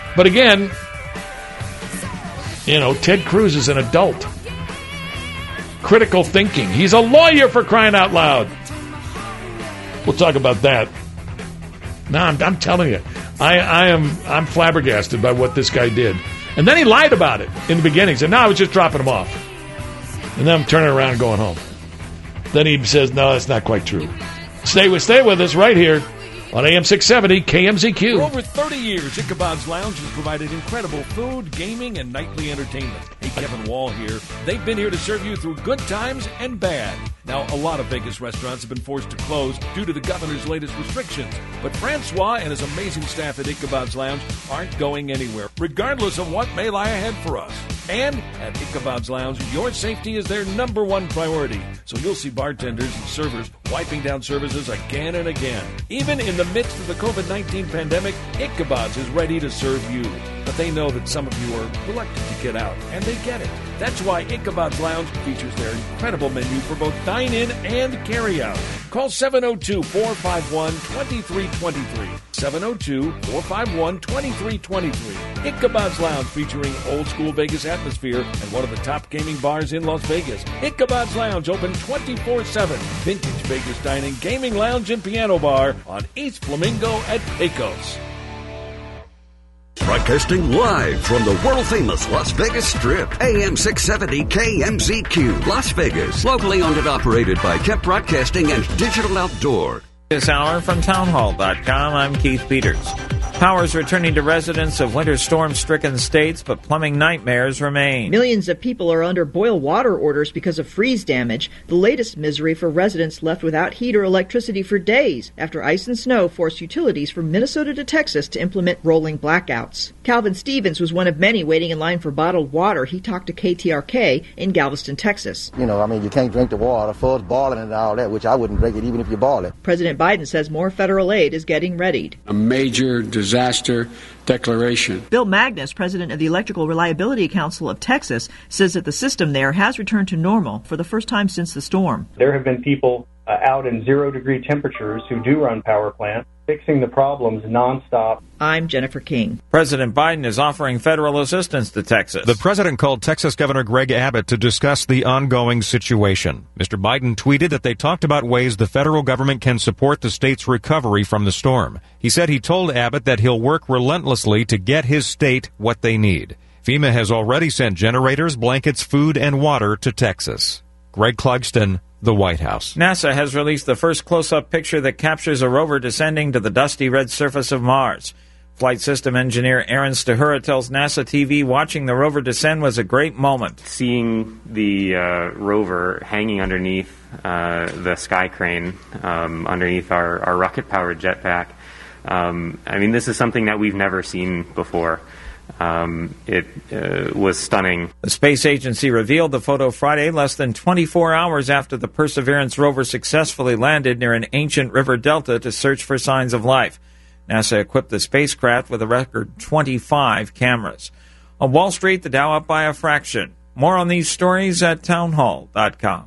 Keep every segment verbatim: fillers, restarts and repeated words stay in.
But again, you know, Ted Cruz is an adult. Critical thinking. He's a lawyer, for crying out loud. We'll talk about that. No, I'm, I'm telling you, I, I am I'm flabbergasted by what this guy did. And then he lied about it in the beginning. He said, no, I was just dropping him off. And then I'm turning around and going home. Then he says, no, that's not quite true. Stay with, stay with us right here on A M six seventy K M Z Q. For over thirty years, Ichabod's Lounge has provided incredible food, gaming, and nightly entertainment. Hey, Kevin Wall here. They've been here to serve you through good times and bad. Now, a lot of Vegas restaurants have been forced to close due to the governor's latest restrictions. But Francois and his amazing staff at Ichabod's Lounge aren't going anywhere, regardless of what may lie ahead for us. And at Ichabod's Lounge, your safety is their number one priority. So you'll see bartenders and servers wiping down services again and again. Even in the midst of the covid nineteen pandemic, Ichabod's is ready to serve you. But they know that some of you are reluctant to get out, and they get it. That's why Ichabod's Lounge features their incredible menu for both dine-in and carry-out. Call seven oh two, four five one, two three two three. seven oh two, four five one, two three two three. Ichabod's Lounge, featuring old-school Vegas atmosphere and one of the top gaming bars in Las Vegas. Ichabod's Lounge, open twenty-four seven. Vintage Vegas dining, gaming lounge, and piano bar on East Flamingo at Pecos. Broadcasting live from the world-famous Las Vegas Strip. A M six seventy K M Z Q, Las Vegas. Locally owned and operated by Kemp Broadcasting and Digital Outdoor. This hour from townhall dot com, I'm Keith Peters. Power's returning to residents of winter storm-stricken states, but plumbing nightmares remain. Millions of people are under boil water orders because of freeze damage, the latest misery for residents left without heat or electricity for days after ice and snow forced utilities from Minnesota to Texas to implement rolling blackouts. Calvin Stevens was one of many waiting in line for bottled water. He talked to K T R K in Galveston, Texas. You know, I mean, you can't drink the water, full boiling and all that, which I wouldn't drink it even if you boil it. President Biden says more federal aid is getting readied. A major disaster declaration. Bill Magnus, president of the Electrical Reliability Council of Texas, says that the system there has returned to normal for the first time since the storm. There have been people uh, out in zero-degree temperatures who do run power plants, fixing the problems nonstop. I'm Jennifer King. President Biden is offering federal assistance to Texas. The president called Texas Governor Greg Abbott to discuss the ongoing situation. Mister Biden tweeted that they talked about ways the federal government can support the state's recovery from the storm. He said he told Abbott that he'll work relentlessly to get his state what they need. FEMA has already sent generators, blankets, food, and water to Texas. Greg Clugston, the White House. NASA has released the first close-up picture that captures a rover descending to the dusty red surface of Mars. Flight system engineer Aaron Stahura tells NASA T V watching the rover descend was a great moment. Seeing the uh, rover hanging underneath uh, the sky crane, um, underneath our, our rocket-powered jetpack, um, I mean, this is something that we've never seen before. Um, it uh, was stunning. The space agency revealed the photo Friday, less than twenty-four hours after the Perseverance rover successfully landed near an ancient river delta to search for signs of life. NASA equipped the spacecraft with a record twenty-five cameras. On Wall Street, the Dow up by a fraction. More on these stories at townhall dot com.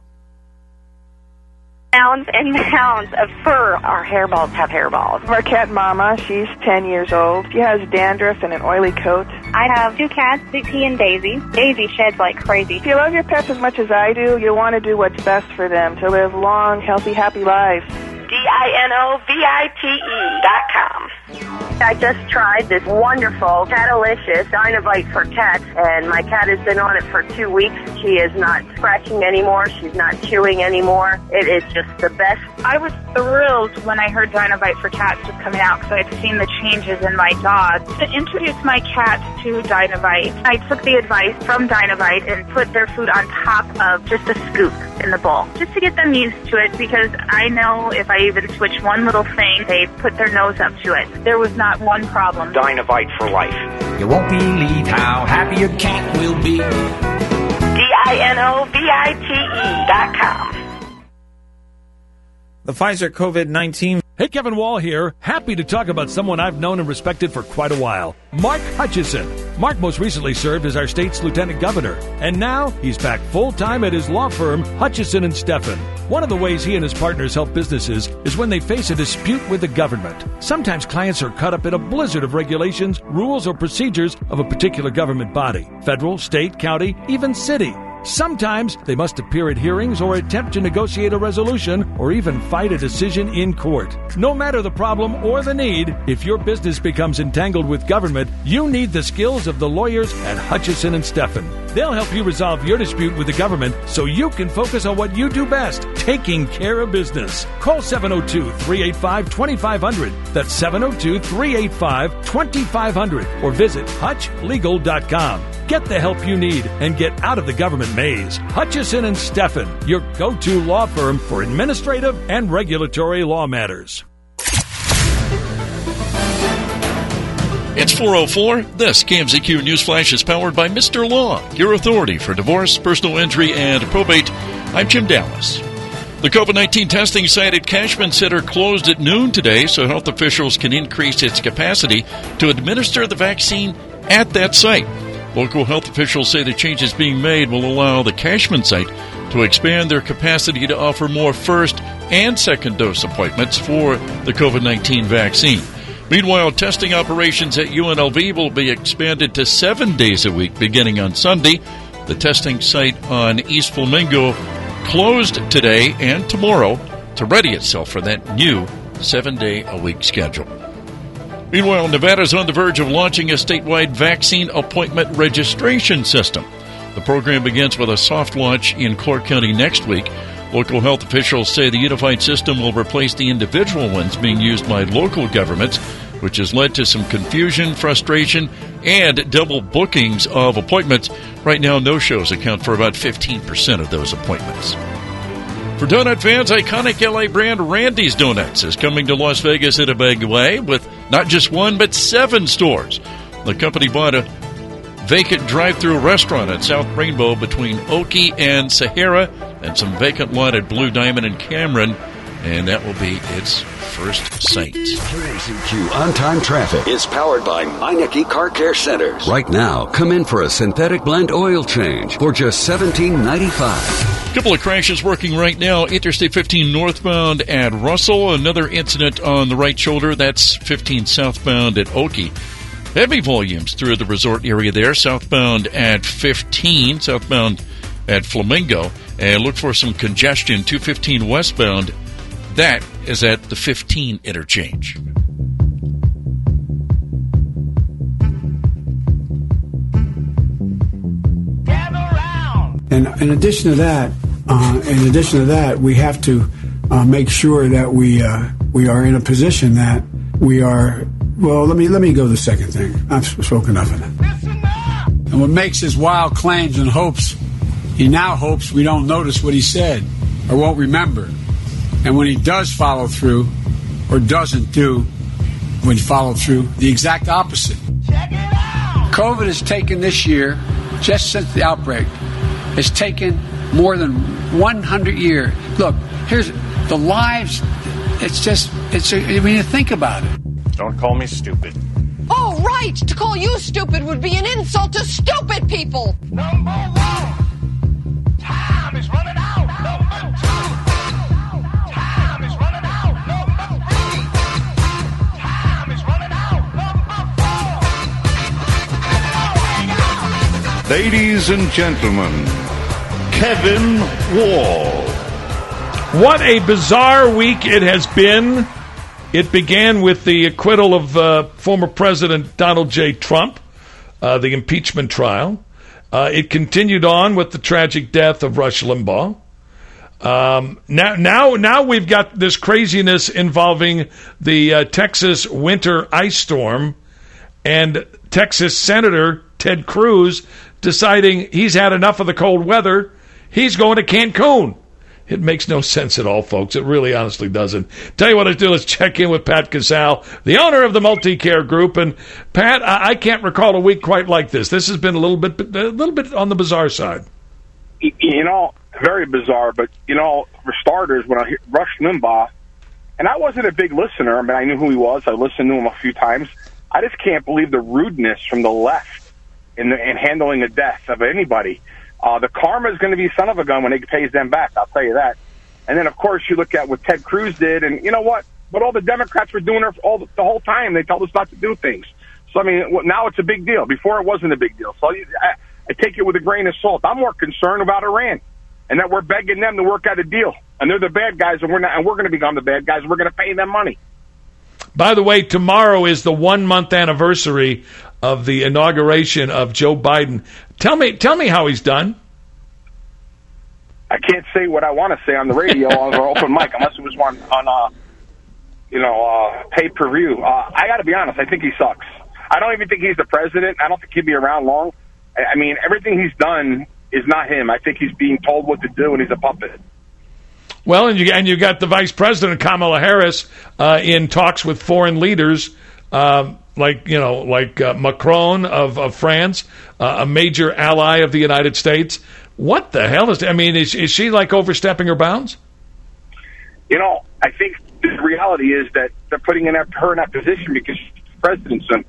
Mounds and mounds of fur. Our hairballs have hairballs. Our cat Mama, she's ten years old. She has dandruff and an oily coat. I have two cats, Big T and Daisy. Daisy sheds like crazy. If you love your pets as much as I do, you want to do what's best for them, to live long, healthy, happy lives. D I N O V I T E dot com. I just tried this wonderful Catalicious Dynovite for cats, and my cat has been on it for two weeks. She is not scratching anymore. She's not chewing anymore. It is just the best. I was thrilled when I heard Dynovite for cats was coming out because I'd seen the changes in my dog. To introduce my cats to Dynovite, I took the advice from Dynovite and put their food on top of just a scoop in the bowl, just to get them used to it, because I know if I even switch one little thing, they put their nose up to it. There was not one problem. Dynovite for life. You won't believe how happy your cat will be. D I N O V I T E dot com. The Pfizer COVID nineteen. Hey, Kevin Wall here. Happy to talk about someone I've known and respected for quite a while. Mark Hutchison. Mark most recently served as our state's lieutenant governor, and now he's back full-time at his law firm, Hutchison and Steffen. One of the ways he and his partners help businesses is when they face a dispute with the government. Sometimes clients are caught up in a blizzard of regulations, rules, or procedures of a particular government body, federal, state, county, even city. Sometimes they must appear at hearings or attempt to negotiate a resolution or even fight a decision in court. No matter the problem or the need, if your business becomes entangled with government, you need the skills of the lawyers at Hutchison and Steffen. They'll help you resolve your dispute with the government so you can focus on what you do best, taking care of business. Call seven oh two, three eight five, two five zero zero. That's seven oh two, three eight five, two five zero zero. Or visit hutch legal dot com. Get the help you need and get out of the government maze. Hutchison and Steffen, your go-to law firm for administrative and regulatory law matters. It's four oh four. This K M Z Q News Flash is powered by Mister Law, your authority for divorce, personal injury, and probate. I'm Jim Dallas. The COVID nineteen testing site at Cashman Center closed at noon today so health officials can increase its capacity to administer the vaccine at that site. Local health officials say the changes being made will allow the Cashman site to expand their capacity to offer more first and second dose appointments for the COVID nineteen vaccine. Meanwhile, testing operations at U N L V will be expanded to seven days a week beginning on Sunday. The testing site on East Flamingo closed today and tomorrow to ready itself for that new seven-day-a-week schedule. Meanwhile, Nevada is on the verge of launching a statewide vaccine appointment registration system. The program begins with a soft launch in Clark County next week. Local health officials say the unified system will replace the individual ones being used by local governments, which has led to some confusion, frustration, and double bookings of appointments. Right now, no-shows account for about fifteen percent of those appointments. For donut fans, iconic L A brand Randy's Donuts is coming to Las Vegas in a big way with not just one, but seven stores. The company bought a vacant drive-thru restaurant at South Rainbow between Oki and Sahara and some vacant lot at Blue Diamond and Cameron, and that will be its first site. K M Z Q On-Time Traffic is powered by Meineke Car Care Centers. Right now, come in for a synthetic blend oil change for just seventeen ninety-five. Couple of crashes working right now. Interstate fifteen northbound at Russell. Another incident on the right shoulder. That's fifteen southbound at Oki. Heavy volumes through the resort area there. Southbound at fifteen. Southbound at Flamingo. And look for some congestion. two fifteen westbound. That is at the fifteen interchange. And in addition to that, uh, in addition to that, we have to uh, make sure that we uh, we are in a position that we are. Well, let me let me go to the second thing. I've spoken enough of that. And what makes his wild claims and hopes, he now hopes we don't notice what he said or won't remember. And when he does follow through or doesn't do when he followed through, the exact opposite. COVID has taken this year, just since the outbreak, has taken more than one hundred years. Look, here's the lives. It's just, it's a, when you think about it. Don't call me stupid. Oh, right. To call you stupid would be an insult to stupid people. Number one, time is running out. Number two, time is running out. Number three, time is running out. Number four. Ladies and gentlemen, Kevin Wall. What a bizarre week it has been. It began with the acquittal of uh, former President Donald J. Trump, uh, the impeachment trial. Uh, it continued on with the tragic death of Rush Limbaugh. Um, now, now, now we've got this craziness involving the uh, Texas winter ice storm and Texas Senator Ted Cruz deciding he's had enough of the cold weather. He's going to Cancun. It makes no sense at all, folks. It really honestly doesn't. Tell you what I do. Let's check in with Pat Casal, the owner of the Multi-Care Group. And Pat, I, I can't recall a week quite like this. This has been a little bit, a little bit on the bizarre side. You know, very bizarre. But you know, for starters, when I hear Rush Limbaugh, and I wasn't a big listener. I mean, I knew who he was. I listened to him a few times. I just can't believe the rudeness from the left in, the, in handling the death of anybody. Uh, the karma is going to be son of a gun when it pays them back. I'll tell you that. And then, of course, you look at what Ted Cruz did, and you know what? What all the Democrats were doing all the, the whole time, they told us not to do things. So, I mean, now it's a big deal. Before it wasn't a big deal. So I, I take it with a grain of salt. I'm more concerned about Iran and that we're begging them to work out a deal. And they're the bad guys, and we're not, and we're going to become the bad guys. We're going to pay them money. By the way, tomorrow is the one-month anniversary of the inauguration of Joe Biden. Tell me, tell me how he's done. I can't say what I want to say on the radio on our open mic unless it was one on, uh, you know, uh, pay-per-view. Uh, I got to be honest. I think he sucks. I don't even think he's the president. I don't think he'd be around long. I mean, everything he's done is not him. I think he's being told what to do, and he's a puppet. Well, and you and you got the Vice President Kamala Harris uh, in talks with foreign leaders, uh, like you know, like uh, Macron of, of France, uh, a major ally of the United States. What the hell is? I mean, is is she like overstepping her bounds? You know, I think the reality is that they're putting in her in that position because she's the president's son.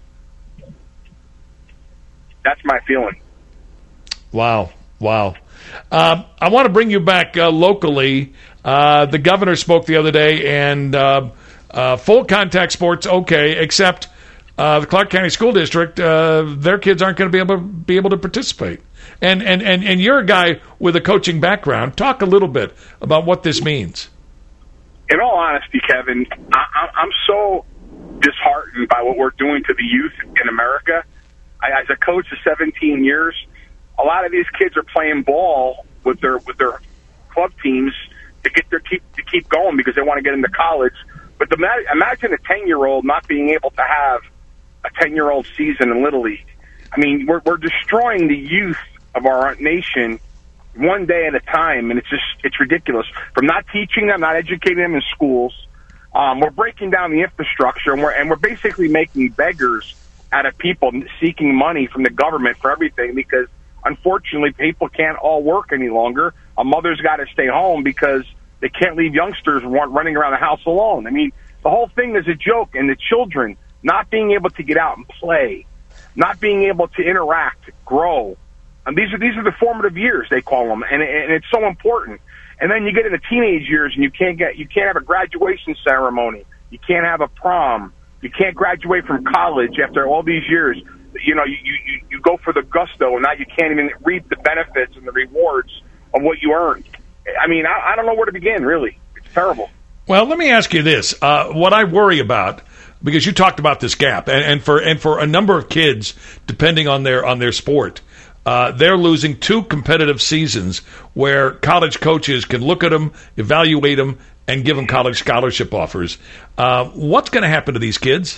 That's my feeling. Wow, wow. Uh, I want to bring you back uh, locally. Uh, the governor spoke the other day, and uh, uh, full contact sports, okay, except uh, the Clark County School District, uh, their kids aren't going to be able to be able to participate. And, and, and, and you're a guy with a coaching background. Talk a little bit about what this means. In all honesty, Kevin, I, I'm so disheartened by what we're doing to the youth in America. I, as a coach of seventeen years, a lot of these kids are playing ball with their with their club teams to get their keep to keep going because they want to get into college. But the, imagine a ten-year-old not being able to have a ten-year-old season in Little League. I mean, we're we're destroying the youth of our nation one day at a time, and it's just it's ridiculous. From not teaching them, not educating them in schools, um, we're breaking down the infrastructure, and we're and we're basically making beggars out of people seeking money from the government for everything because, unfortunately, people can't all work any longer. A mother's got to stay home because they can't leave youngsters running around the house alone. I mean, the whole thing is a joke, and the children not being able to get out and play, not being able to interact, grow. And these are these are the formative years, they call them, and, and it's so important. And then you get into teenage years, and you can't get you can't have a graduation ceremony, you can't have a prom. You can't graduate from college after all these years. You know, you, you, you go for the gusto, and now you can't even reap the benefits and the rewards of what you earned. I mean, I, I don't know where to begin, really. It's terrible. Well, let me ask you this. Uh, what I worry about, because you talked about this gap, and, and for and for a number of kids, depending on their on their sport, uh, they're losing two competitive seasons where college coaches can look at them, evaluate them, and give them college scholarship offers. Uh, what's going to happen to these kids?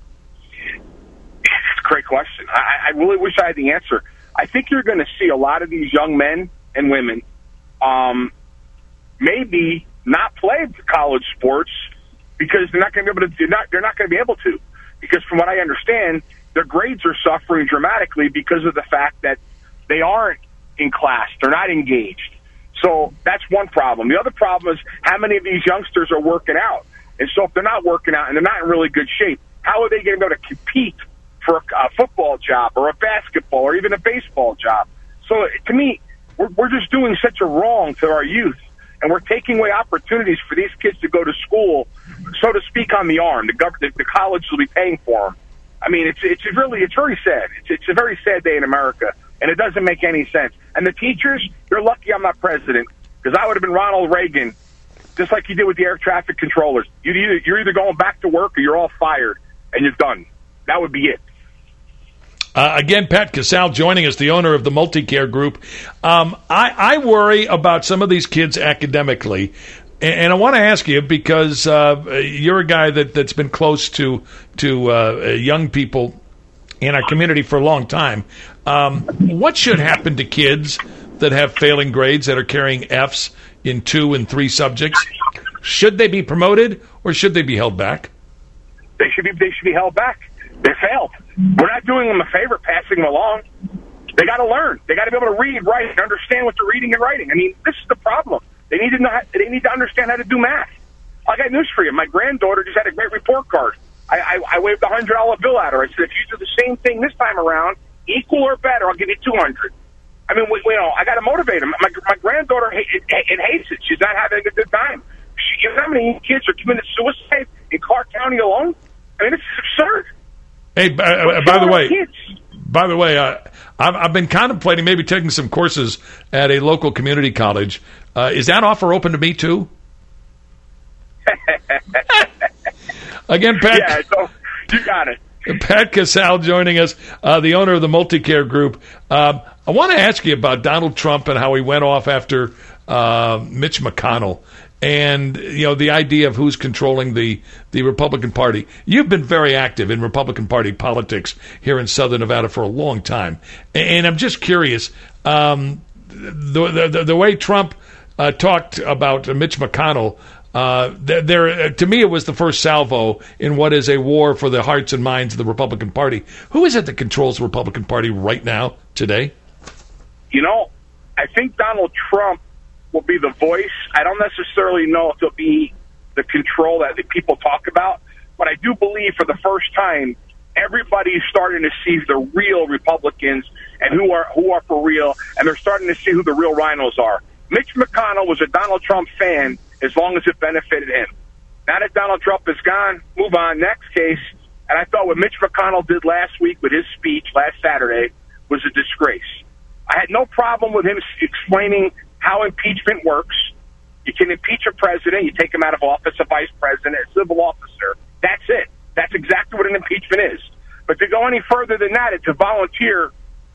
It's a great question. I, I really wish I had the answer. I think you're going to see a lot of these young men and women um, maybe not play college sports because they're not going to be able to. They're not, they're not going to be able to because, from what I understand, their grades are suffering dramatically because of the fact that they aren't in class. They're not engaged. So that's one problem. The other problem is how many of these youngsters are working out. And so if they're not working out and they're not in really good shape, how are they going to be able to compete for a, a football job or a basketball or even a baseball job? So to me, we're, we're just doing such a wrong to our youth, and we're taking away opportunities for these kids to go to school, so to speak, on the arm. The government, the college will be paying for them. I mean, it's it's really it's very sad. It's, it's a very sad day in America, and it doesn't make any sense. And the teachers, you're lucky I'm not president, because I would have been Ronald Reagan, just like you did with the air traffic controllers. You'd either, you're either going back to work or you're all fired, and you're done. That would be it. Uh, again, Pat Casal joining us, the owner of the Multicare Group. Um, I, I worry about some of these kids academically, and, and I want to ask you because uh, you're a guy that, that's been close to to uh, young people in our community for a long time. Um, what should happen to kids that have failing grades, that are carrying Fs in two and three subjects? Should they be promoted or should they be held back? They should be. They should be held back. They failed. We're not doing them a favor passing them along. They got to learn. They got to be able to read, write, and understand what they're reading and writing. I mean, this is the problem. They need to know. They need to understand how to do math. I got news for you. My granddaughter just had a great report card. I, I, I waved a hundred dollar bill at her. I said, if you do the same thing this time around, equal or better, I'll give you two hundred. I mean, we, you know, I got to motivate him. My, my granddaughter it, it, it hates it. She's not having a good time. She, you know how many kids are committing suicide in Clark County alone? I mean, it's absurd. Hey, uh, by the way, by the way, uh, I've, I've been contemplating maybe taking some courses at a local community college. Uh, is that offer open to me too? Again, Pat. Yeah, so you got it. Pat Casale joining us, uh, the owner of the Multicare Group. Um, I want to ask you about Donald Trump and how he went off after uh, Mitch McConnell, and you know the idea of who's controlling the the Republican Party. You've been very active in Republican Party politics here in Southern Nevada for a long time, and I'm just curious um, the, the the way Trump uh, talked about Mitch McConnell. Uh, there, to me, it was the first salvo in what is a war for the hearts and minds of the Republican Party. Who is it that controls the Republican Party right now, today? You know, I think Donald Trump will be the voice. I don't necessarily know if it'll be the control that the people talk about, but I do believe for the first time, everybody's starting to see the real Republicans and who are who are for real, and they're starting to see who the real rhinos are. Mitch McConnell was a Donald Trump fan as long as it benefited him. Now that Donald Trump is gone, move on, next case. And I thought what Mitch McConnell did last week with his speech last Saturday was a disgrace. I had no problem with him explaining how impeachment works. You can impeach a president, you take him out of office, a vice president, a civil officer. That's it. That's exactly what an impeachment is. But to go any further than that, it's to volunteer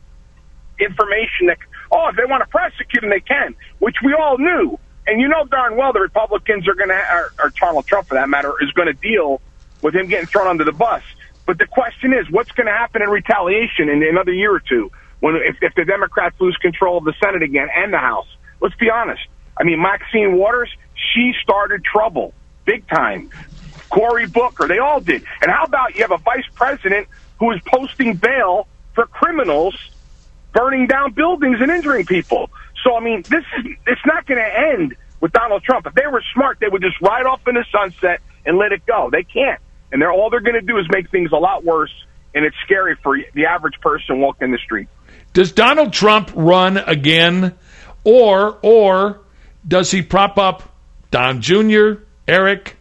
information that, oh, if they want to prosecute him, they can, which we all knew. And you know darn well the Republicans are going to, or, or Donald Trump for that matter, is going to deal with him getting thrown under the bus. But the question is, what's going to happen in retaliation in another year or two when if, if the Democrats lose control of the Senate again and the House? Let's be honest. I mean, Maxine Waters, she started trouble big time. Cory Booker, they all did. And how about you have a vice president who is posting bail for criminals burning down buildings and injuring people? So, I mean, this is it's not going to end with Donald Trump. If they were smart, they would just ride off in the sunset and let it go. They can't. And they're all they're going to do is make things a lot worse, and it's scary for the average person walking the street. Does Donald Trump run again, or or does he prop up Don Junior, Eric,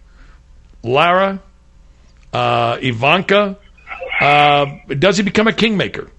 Lara, uh, Ivanka? Uh, does he become a kingmaker?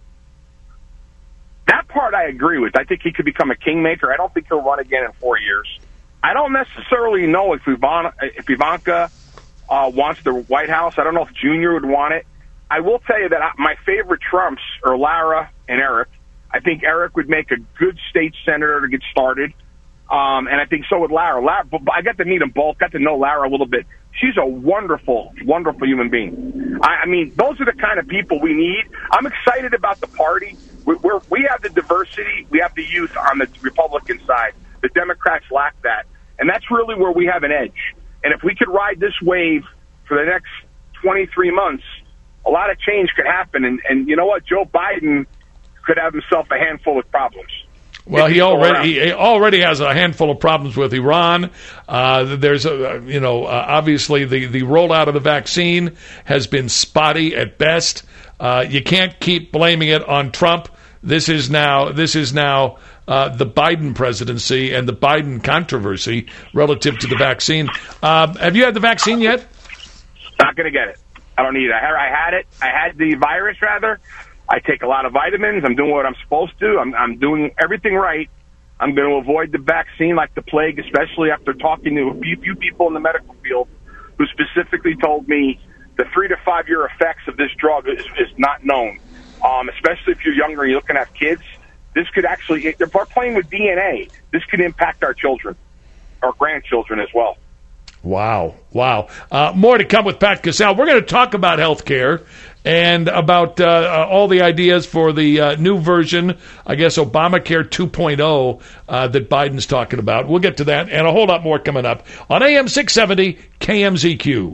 That part I agree with. I think he could become a kingmaker. I don't think he'll run again in four years. I don't necessarily know if Ivanka, if Ivanka uh, wants the White House. I don't know if Junior would want it. I will tell you that I, my favorite Trumps are Lara and Eric. I think Eric would make a good state senator to get started. Um, and I think so would Lara. Lara. I got to meet them both, got to know Lara a little bit. She's a wonderful, wonderful human being. I, I mean, those are the kind of people we need. I'm excited about the party. We, we're, we have the diversity. We have the youth on the Republican side. The Democrats lack that. And that's really where we have an edge. And if we could ride this wave for the next twenty-three months, a lot of change could happen. And, and you know what? Joe Biden could have himself a handful of problems. Well, he already he already has a handful of problems with Iran. Uh, there's, a, you know, uh, obviously the, the rollout of the vaccine has been spotty at best. Uh, you can't keep blaming it on Trump. This is now this is now uh, the Biden presidency and the Biden controversy relative to the vaccine. Uh, have you had the vaccine yet? Not going to get it. I don't need it. I had it. I had the virus, rather. I take a lot of vitamins. I'm doing what I'm supposed to. I'm, I'm doing everything right. I'm going to avoid the vaccine like the plague, especially after talking to a few, few people in the medical field who specifically told me the three to five year effects of this drug is, is not known. Um, especially if you're younger and you're looking at kids, this could actually, they're playing with D N A. This could impact our children, our grandchildren as well. Wow. Wow. Uh, more to come with Pat Casale. We're going to talk about health care and about uh, uh, all the ideas for the uh, new version, I guess, Obamacare two point oh uh, that Biden's talking about. We'll get to that and a whole lot more coming up on A M six seventy K M Z Q.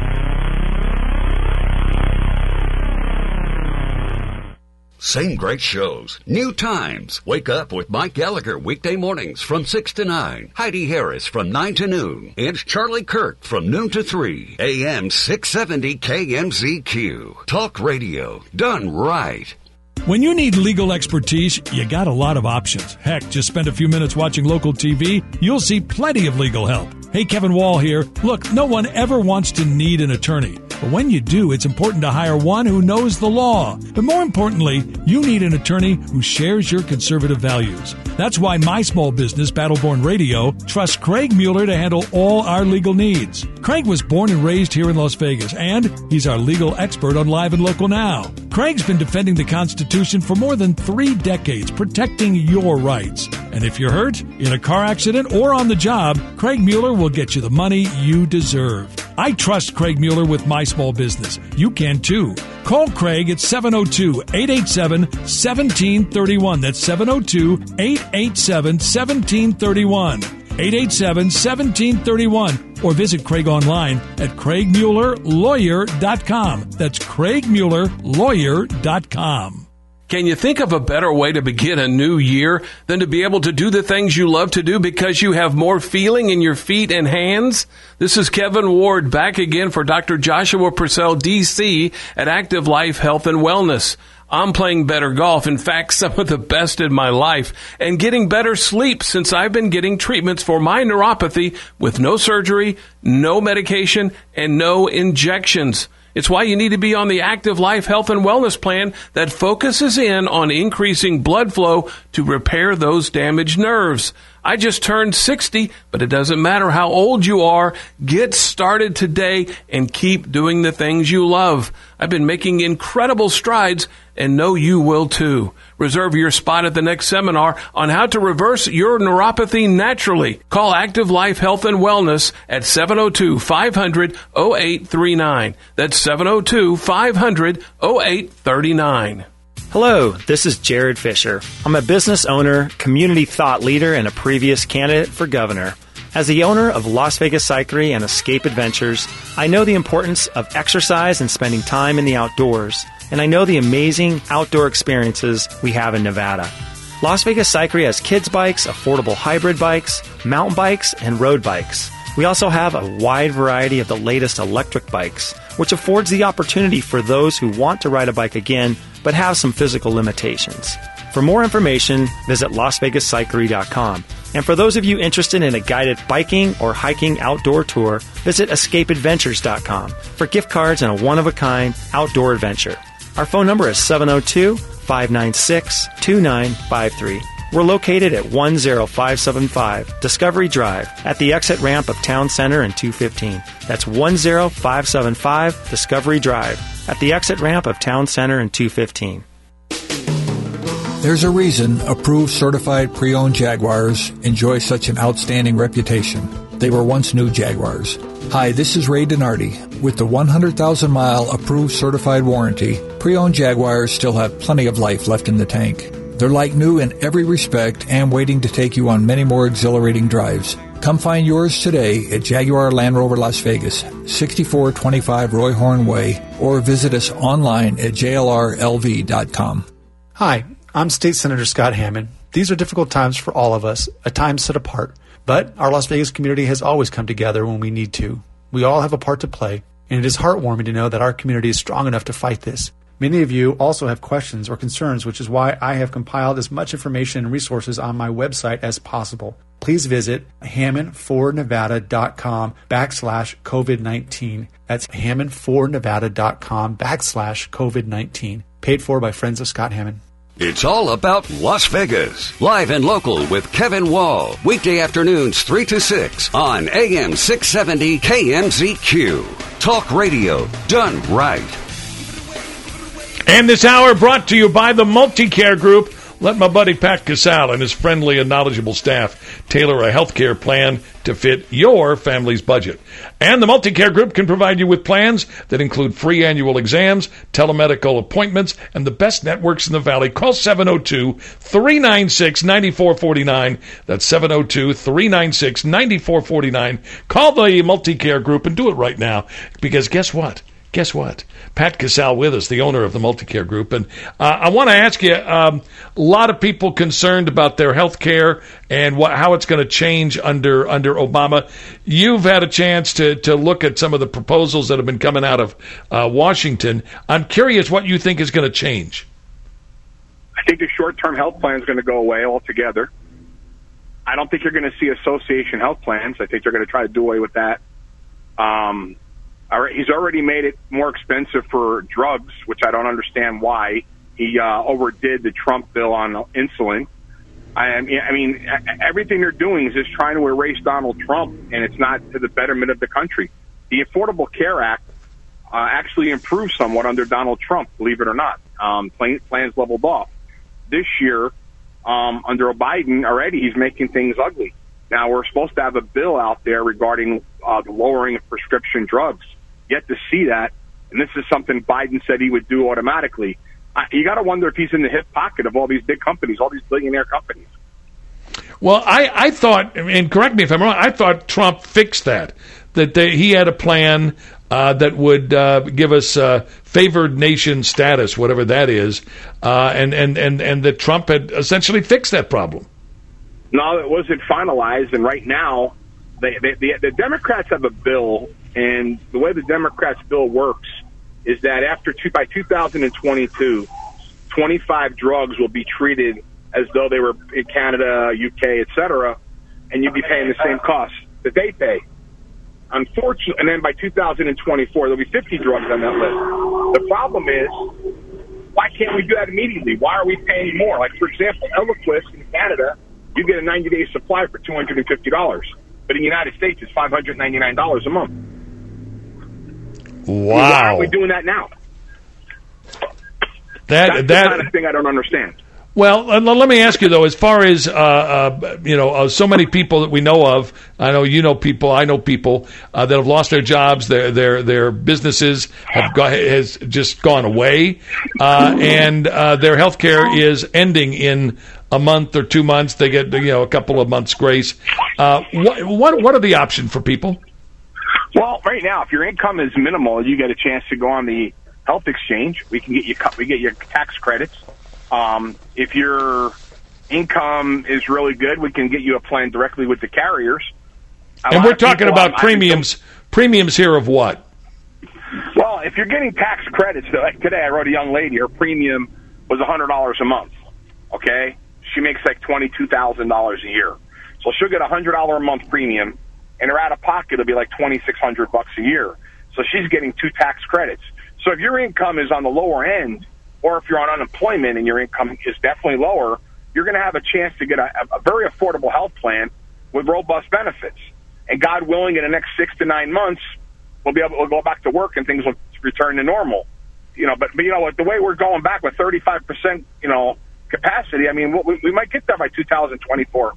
Same great shows, new times. Wake up with Mike Gallagher weekday mornings from six to nine. Heidi Harris from nine to noon. And Charlie Kirk from noon to three. A M six seventy K M Z Q. Talk radio done right. When you need legal expertise, you got a lot of options. Heck, just spend a few minutes watching local T V. You'll see plenty of legal help. Hey, Kevin Wall here. Look, no one ever wants to need an attorney. But when you do, it's important to hire one who knows the law. But more importantly, you need an attorney who shares your conservative values. That's why my small business, Battleborn Radio, trusts Craig Mueller to handle all our legal needs. Craig was born and raised here in Las Vegas, and he's our legal expert on Live and Local Now. Craig's been defending the Constitution for more than three decades, protecting your rights. And if you're hurt, in a car accident, or on the job, Craig Mueller will get you the money you deserve. I trust Craig Mueller with my small business. You can too. Call Craig at seven oh two, eight eight seven, one seven three one. That's seven oh two, eight eight seven, one seven three one. eight eight seven, one seven three one. Or visit Craig online at craig mueller lawyer dot com. That's craig mueller lawyer dot com. Can you think of a better way to begin a new year than to be able to do the things you love to do because you have more feeling in your feet and hands? This is Kevin Ward back again for Doctor Joshua Purcell, D C at Active Life Health and Wellness. I'm playing better golf, in fact, some of the best in my life, and getting better sleep since I've been getting treatments for my neuropathy with no surgery, no medication, and no injections. It's why you need to be on the Active Life Health and Wellness plan that focuses in on increasing blood flow to repair those damaged nerves. I just turned sixty, but it doesn't matter how old you are. Get started today and keep doing the things you love. I've been making incredible strides and know you will too. Reserve your spot at the next seminar on how to reverse your neuropathy naturally. Call Active Life Health and Wellness at seven oh two, five hundred, oh eight three nine. That's seven oh two, five hundred, oh eight three nine. Hello, this is Jared Fisher. I'm a business owner, community thought leader, and a previous candidate for governor. As the owner of Las Vegas Cyclery and Escape Adventures, I know the importance of exercise and spending time in the outdoors, and I know the amazing outdoor experiences we have in Nevada. Las Vegas Cyclery has kids bikes, affordable hybrid bikes, mountain bikes, and road bikes. We also have a wide variety of the latest electric bikes, which affords the opportunity for those who want to ride a bike again but have some physical limitations. For more information, visit las vegas cyclery dot com. And for those of you interested in a guided biking or hiking outdoor tour, visit escape adventures dot com for gift cards and a one-of-a-kind outdoor adventure. Our phone number is seven oh two, five nine six, two nine five three. We're located at one oh five seven five Discovery Drive at the exit ramp of Town Center and two fifteen. That's one oh five seven five Discovery Drive at the exit ramp of Town Center and two fifteen. There's a reason approved certified pre-owned Jaguars enjoy such an outstanding reputation. They were once new Jaguars. Hi, this is Ray Donardi. With the one hundred thousand mile approved certified warranty, pre-owned Jaguars still have plenty of life left in the tank. They're like new in every respect and waiting to take you on many more exhilarating drives. Come find yours today at Jaguar Land Rover Las Vegas, sixty-four twenty-five Roy Horn Way, or visit us online at j l r l v dot com. Hi, I'm State Senator Scott Hammond. These are difficult times for all of us, a time set apart. But our Las Vegas community has always come together when we need to. We all have a part to play, and it is heartwarming to know that our community is strong enough to fight this. Many of you also have questions or concerns, which is why I have compiled as much information and resources on my website as possible. Please visit hammond for nevada dot com backslash COVID nineteen. That's hammond for nevada dot com backslash COVID nineteen. Paid for by Friends of Scott Hammond. It's all about Las Vegas. Live and local with Kevin Wall. Weekday afternoons three to six on A M six seventy K M Z Q. Talk radio done right. And this hour brought to you by the Multicare Group. Let my buddy Pat Casale and his friendly and knowledgeable staff tailor a healthcare plan to fit your family's budget. And the Multicare Group can provide you with plans that include free annual exams, telemedical appointments, and the best networks in the Valley. Call seven oh two, three nine six, nine four four nine. That's seven oh two, three nine six, nine four four nine. Call the Multicare Group and do it right now, because guess what? Guess what? Pat Casale with us, the owner of the Multicare Group. And uh, I want to ask you, um, a lot of people concerned about their health care and what, how it's going to change under under Obama. You've had a chance to, to look at some of the proposals that have been coming out of uh, Washington. I'm curious what you think is going to change. think the short-term health plan is going to go away altogether. I don't think you're going to see association health plans. I think they're going to try to do away with that. Um, all right, he's already made it more expensive for drugs, which I don't understand why. He uh, overdid the Trump bill on insulin. I mean, I mean, everything they're doing is just trying to erase Donald Trump, and it's not to the betterment of the country. The Affordable Care Act uh, actually improved somewhat under Donald Trump, believe it or not. Um, plan, plans leveled off. This year, um, under Biden, already he's making things ugly. Now, we're supposed to have a bill out there regarding uh, the lowering of prescription drugs. Yet to see that, and this is something Biden said he would do automatically. You got to wonder if he's in the hip pocket of all these big companies, all these billionaire companies. Well, I, I thought, and correct me if I'm wrong, I thought Trump fixed that, that they, he had a plan uh, that would uh, give us uh, favored nation status, whatever that is, uh, and, and, and, and that Trump had essentially fixed that problem. No, it wasn't finalized, and right now, they, they, the, the Democrats have a bill, and the way the Democrats' bill works is that after two, by two thousand twenty-two, twenty-five drugs will be treated as though they were in Canada, U K, et cetera, and you'd be paying the same cost that they pay. Unfortunately, and then by two thousand twenty-four, there'll be fifty drugs on that list. The problem is, why can't we do that immediately? Why are we paying more? Like, for example, Eliquis in Canada, you get a ninety-day supply for two hundred fifty dollars. But in the United States, it's five hundred ninety-nine dollars a month. Wow. Why aren't we doing that now? That, That's that, the kind of thing I don't understand. Well, uh, let me ask you, though, as far as, uh, uh, you know, uh, so many people that we know of, I know you know people, I know people uh, that have lost their jobs, their their their businesses have got, has just gone away, uh, and uh, their health care is ending in a month or two months. They get, you know, a couple of months grace. Uh, what, what, what are the options for people? Well, right now, if your income is minimal, you get a chance to go on the health exchange. We can get you we get your tax credits. Um, if your income is really good, we can get you a plan directly with the carriers. A and lot we're of talking people, about um, I premiums. think- Premiums here of what? Well, if you're getting tax credits, like today, I wrote a young lady. Her premium was one hundred dollars a month. Okay, she makes like twenty-two thousand dollars a year, so she'll get a one hundred dollars a month premium. And her out-of-pocket will be like twenty-six hundred bucks a year. So she's getting two tax credits. So if your income is on the lower end, or if you're on unemployment and your income is definitely lower, you're going to have a chance to get a, a very affordable health plan with robust benefits. And God willing, in the next six to nine months, we'll be able to go back to work and things will return to normal. You know, but, but you know, the way we're going back with thirty-five percent, you know, capacity, I mean, we, we might get there by two thousand twenty-four.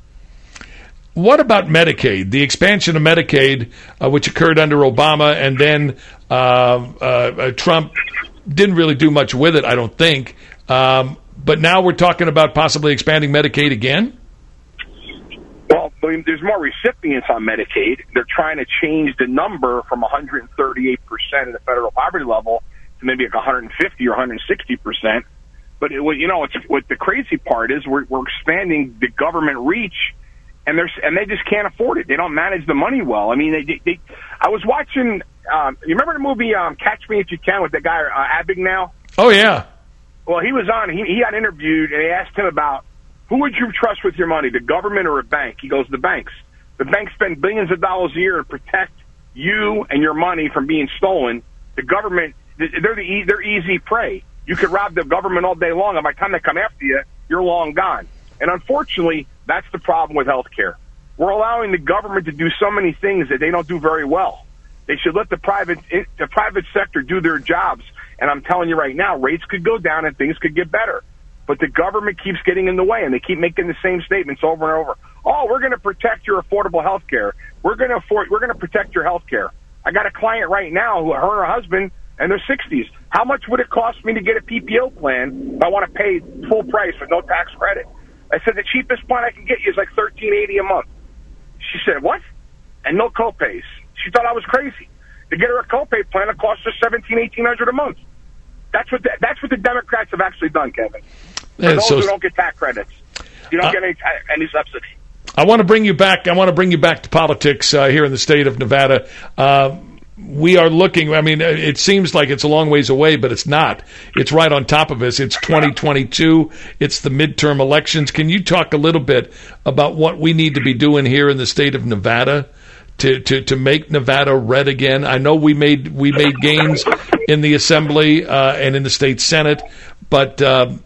What about Medicaid? The expansion of Medicaid, uh, which occurred under Obama, and then uh, uh, Trump didn't really do much with it, I don't think. Um, but now we're talking about possibly expanding Medicaid again? Well, there's more recipients on Medicaid. They're trying to change the number from one hundred thirty-eight percent of the federal poverty level to maybe like one hundred fifty or one hundred sixty percent. But, it, you know, it's, what the crazy part is we're, we're expanding the government reach. And there's and they just can't afford it. They don't manage the money well. I mean, they. they I was watching. Um, you remember the movie um, Catch Me If You Can with the guy uh, Abagnale? Oh yeah. Well, he was on. He, he got interviewed, and they asked him about who would you trust with your money, the government or a bank? He goes, the banks. The banks spend billions of dollars a year to protect you and your money from being stolen. The government, they're the they're easy prey. You could rob the government all day long, and by the time they come after you, you're long gone. And unfortunately, that's the problem with healthcare. We're allowing the government to do so many things that they don't do very well. They should let the private the private sector do their jobs. And I'm telling you right now, rates could go down and things could get better. But the government keeps getting in the way, and they keep making the same statements over and over. Oh, we're going to protect your affordable health care. We're going to afford. We're going to protect your health care. I got a client right now who her and her husband in their sixties. How much would it cost me to get a P P O plan if I want to pay full price with no tax credit? I said, the cheapest plan I can get you is like thirteen eighty a month. She said, what? And no copays. She thought I was crazy. To get her a copay plan, it costs her seventeen, eighteen hundred a month. That's what the, that's what the Democrats have actually done, Kevin. For Yeah, those so- who don't get tax credits, you don't Uh, get any any subsidy. I want to bring you back. I want to bring you back to politics uh, here in the state of Nevada. Uh, we are looking, I mean, it seems like it's a long ways away, but it's not. It's right on top of us. It's twenty twenty-two. It's the midterm elections. Can you talk a little bit about what we need to be doing here in the state of Nevada to, to, to make Nevada red again? I know we made we made gains in the Assembly uh, and in the state Senate, but uh,